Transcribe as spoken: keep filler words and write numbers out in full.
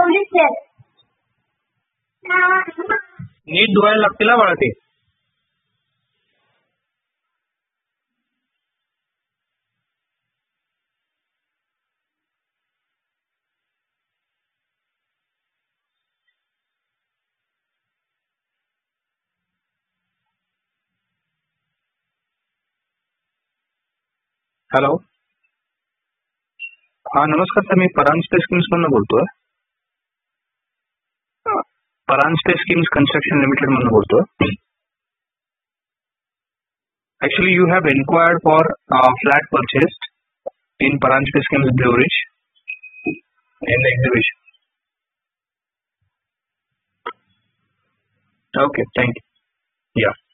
नीट धुवायला लागतील बाळा ते. हॅलो, हा नमस्कार सर, मी परांजपे स्कीम्स मधून बोलतोय. परांजपे स्कीम्स कन्स्ट्रक्शन लिमिटेड मधून बोलतोय. Actually, you have inquired for uh, flat purchased in Paranjpe Schemes Blue Ridge in the exhibition. Okay, thank you. Yeah.